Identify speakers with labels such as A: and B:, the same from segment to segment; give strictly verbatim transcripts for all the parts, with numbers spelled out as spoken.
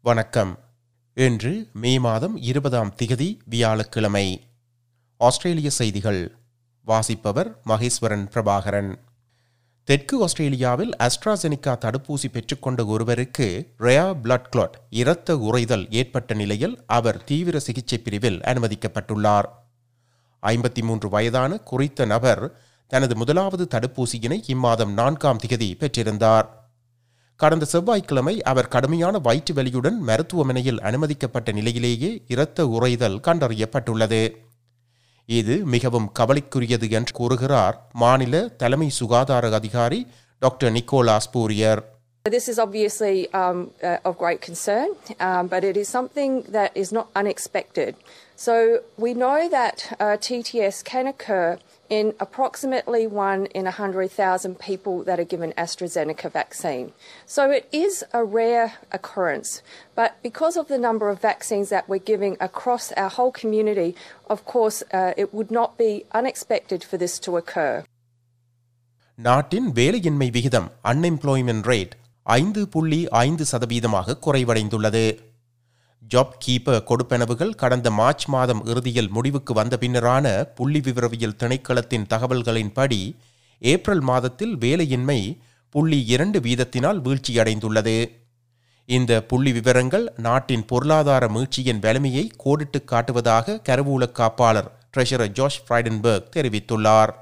A: வணக்கம். இன்று மே மாதம் இருபதாம் திகதி வியாழக்கிழமை. ஆஸ்திரேலிய செய்திகள் வாசிப்பவர் மகேஸ்வரன் பிரபாகரன். தெற்கு ஆஸ்திரேலியாவில் அஸ்ட்ராசெனிகா தடுப்பூசி பெற்றுக்கொண்ட ஒருவருக்கு ரேயா பிளட் கிளாட் இரத்த உறைதல் ஏற்பட்ட நிலையில் அவர் தீவிர சிகிச்சை பிரிவில் அனுமதிக்கப்பட்டுள்ளார். ஐம்பத்தி மூன்று வயதான குறித்த நபர் தனது முதலாவது தடுப்பூசியினை இம்மாதம் நான்காம் திகதி பெற்றிருந்தார். கடந்த செவ்வாய்க்கிழமை அவர் கடுமையான வயிற்று வலியுடன் மருத்துவமனையில் அனுமதிக்கப்பட்ட நிலையிலேயே இரத்த உறைதல் கண்டறியப்பட்டுள்ளது. இது மிகவும் கவலைக்குரியது என்று கூறுகிறார் மாநில தலைமை சுகாதார அதிகாரி doctor Nicola Spurrier.
B: This is obviously um, uh, of great concern, um, but it is something that is not unexpected. So we know that uh, T T S can occur in approximately one in one hundred thousand people that are given AstraZeneca vaccine. So it is a rare occurrence, but because of the number of vaccines that we're giving across our whole community, of course, uh, it would not be unexpected for this to occur.
A: நாட்டின் வேலையின்மை விகிதம் unemployment rate ஐந்து புள்ளி ஐந்து சதவீதமாக குறைவடைந்துள்ளது. Job keeper கொடுப்பனவுகள் கடந்த March மாதம் இறுதியில் முடிவுக்கு வந்த பின்னரான புள்ளி விவரவியல் திணைக்களத்தின் தகவல்களின்படி ஏப்ரல் மாதத்தில் வேலையின்மை புள்ளி இரண்டு வீதத்தினால் வீழ்ச்சியடைந்துள்ளது. இந்த புள்ளி விவரங்கள் நாட்டின் பொருளாதார மீழ்ச்சியின் வலிமையை கோடிட்டு காட்டுவதாக கருவூல காப்பாளர் ட்ரெஷரர் ஜாஷ் ஃப்ரைடன்பர்க் தெரிவித்துள்ளார்.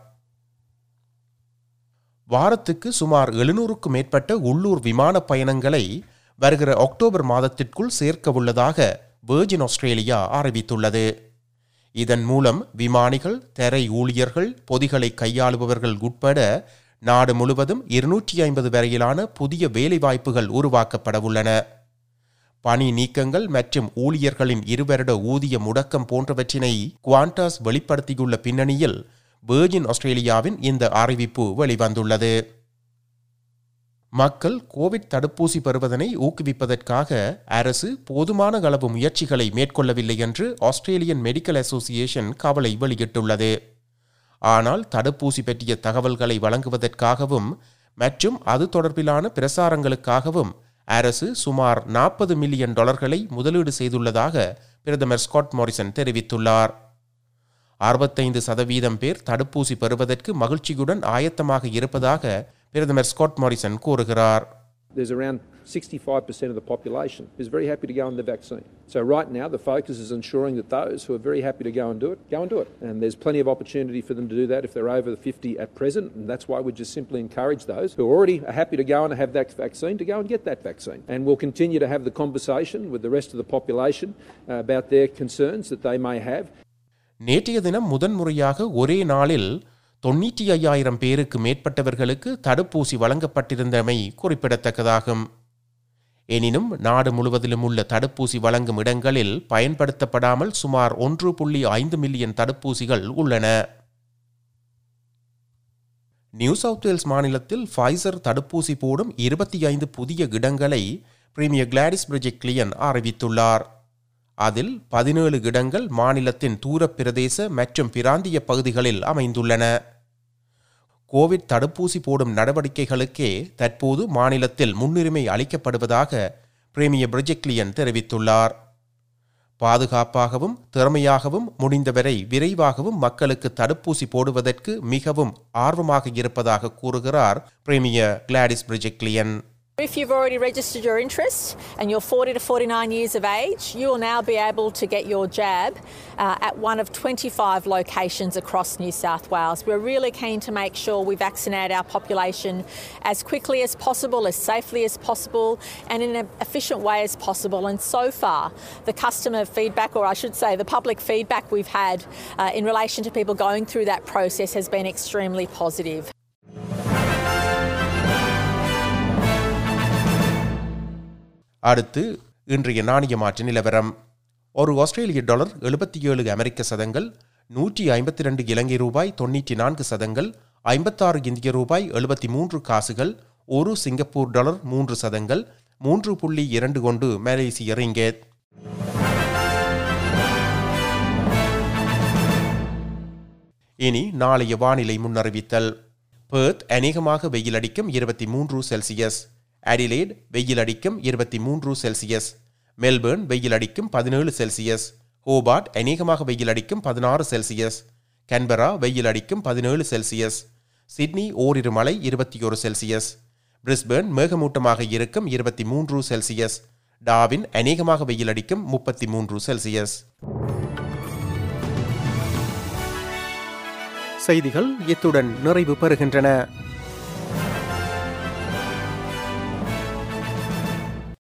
A: வாரத்துக்கு சுமார் எழுநூறுக்கும் மேற்பட்ட உள்ளூர் விமான பயணங்களை வருகிற அக்டோபர் மாதத்திற்குள் சேர்க்க உள்ளதாக வெர்ஜின் ஆஸ்திரேலியா அறிவித்துள்ளது. இதன் மூலம் விமானிகள், தரை ஊழியர்கள், பொதிகளை கையாளுபவர்கள் உட்பட நாடு முழுவதும் இருநூற்றி ஐம்பது வரையிலான புதிய வேலைவாய்ப்புகள் உருவாக்கப்பட உள்ளன. பணி நீக்கங்கள் மற்றும் ஊழியர்களின் இருவருட ஊதிய முடக்கம் போன்றவற்றினை குவாண்டாஸ் வெளிப்படுத்தியுள்ள பின்னணியில் வெர்ஜின் ஆஸ்திரேலியாவின் இந்த அறிவிப்பு வெளிவந்துள்ளது. மக்கள் கோவிட் தடுப்பூசி பெறுவதனை ஊக்குவிப்பதற்காக அரசு போதுமான அளவு முயற்சிகளை மேற்கொள்ளவில்லை என்று ஆஸ்திரேலியன் மெடிக்கல் அசோசியேஷன் கவலை வெளியிட்டுள்ளது. ஆனால் தடுப்பூசி பற்றிய தகவல்களை வழங்குவதற்காகவும் மற்றும் அது தொடர்பிலான பிரசாரங்களுக்காகவும் அரசு சுமார் நாற்பது மில்லியன் டாலர்களை முதலீடு செய்துள்ளதாக பிரதமர் ஸ்காட் மாரிசன் தெரிவித்துள்ளார். அறுபத்தைந்து சதவீதம் பேர் தடுப்பூசி பெறுவதற்கு மகிழ்ச்சியுடன் ஆயத்தமாக இருப்பதாக பிரதமர் ஸ்காட் மாரிசன் கூறுகிறார்.
C: There's around sixty-five percent of the population who's very happy to go on the vaccine. So right now the focus is ensuring that those who are very happy to go and do it, go and do it. And there's plenty of opportunity for them to do that if they're over fifty at present, and that's why we just simply encourage those who already are happy to go and have that vaccine to go and get that vaccine. And we'll continue to have the conversation with the rest of the population uh, about their concerns that they may have.
A: நேற்றைய தினம் முதன்முறையாக ஒரே நாளில் தொன்னூற்றி ஐயாயிரம் பேருக்கு மேற்பட்டவர்களுக்கு தடுப்பூசி வழங்கப்பட்டிருந்தமை குறிப்பிடத்தக்கதாகும். எனினும் நாடு முழுவதிலும் உள்ள தடுப்பூசி வழங்கும் இடங்களில் பயன்படுத்தப்படாமல் சுமார் ஒன்று புள்ளி ஐந்து மில்லியன் தடுப்பூசிகள் உள்ளன. நியூ சவுத் வேல்ஸ் மாநிலத்தில் ஃபைசர் தடுப்பூசி போடும் இருபத்தி ஐந்து புதிய இடங்களை பிரீமியர் கிளாடிஸ் பிரிஜெக்லியன் அறிவித்துள்ளார். அதில் பதினேழு இடங்கள் மாநிலத்தின் தூரப் பிரதேச மற்றும் பிராந்திய பகுதிகளில் அமைந்துள்ளன. கோவிட் தடுப்பூசி போடும் நடவடிக்கைகளுக்கே தற்போது மாநிலத்தில் முன்னுரிமை அளிக்கப்படுவதாக பிரீமியர் பிரிஜெக்லியன் தெரிவித்துள்ளார். பாதுகாப்பாகவும் திறமையாகவும் முடிந்தவரை விரைவாகவும் மக்களுக்கு தடுப்பூசி போடுவதற்கு மிகவும் ஆர்வமாக இருப்பதாக கூறுகிறார் premier Gladys Berejiklian.
D: If you've already registered your interest and you're forty to forty-nine years of age, you will now be able to get your jab uh, at one of twenty-five locations across New South Wales. We're really keen to make sure we vaccinate our population as quickly as possible, as safely as possible, and in an efficient way as possible. And so far, the customer feedback, or I should say the public feedback we've had uh, in relation to people going through that process has been extremely positive.
A: அடுத்து இன்றைய நாணய மாற்று நிலவரம். ஒரு ஆஸ்திரேலிய dollar எழுபத்தி ஏழு அமெரிக்க சதங்கள், நூற்றி ஐம்பத்தி ரெண்டு இலங்கை ரூபாய் தொன்னூற்றி நான்கு சதங்கள், ஐம்பத்தாறு இந்திய ரூபாய் எழுபத்தி மூன்று காசுகள், ஒரு சிங்கப்பூர் டாலர் மூன்று சதங்கள், மூன்று புள்ளி இரண்டு கொண்டு மலேசிய ரிங்கெட். இனி நாளைய வானிலை முன்னறிவித்தல். பெர்த் அநேகமாக வெயிலடிக்கும் இருபத்தி மூன்று செல்சியஸ். அடிலேட் வெயிலடிக்கும் இருபத்தி மூன்று செல்சியஸ். மெல்பேர்ன் வெயில் அடிக்கும் பதினேழு செல்சியஸ், ஹோபார்ட் அநேகமாக வெயில் அடிக்கும் பதினாறு செல்சியஸ், கேன்பரா வெயில் அடிக்கும் பதினேழு செல்சியஸ், சிட்னி ஓரிரு மழை இருபத்தி ஒரு செல்சியஸ், பிரிஸ்பேர்ன் மேகமூட்டமாக இருக்கும் இருபத்தி மூன்று செல்சியஸ், டார்வின் அநேகமாக வெயில் அடிக்கும் முப்பத்தி மூன்று செல்சியஸ். செய்திகள் இத்துடன் நிறைவு பெறுகின்றன.